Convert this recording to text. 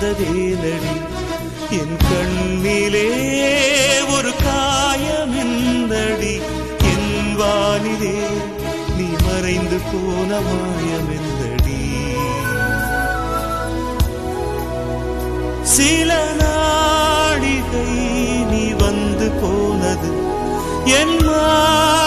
வந்ததேனடி என் கண்ணிலே ஒரு காயமெந்தடி என் வானிலே நீ மறைந்து போன மாயமெந்தடி சில நாடிகை நீ வந்து போனது என்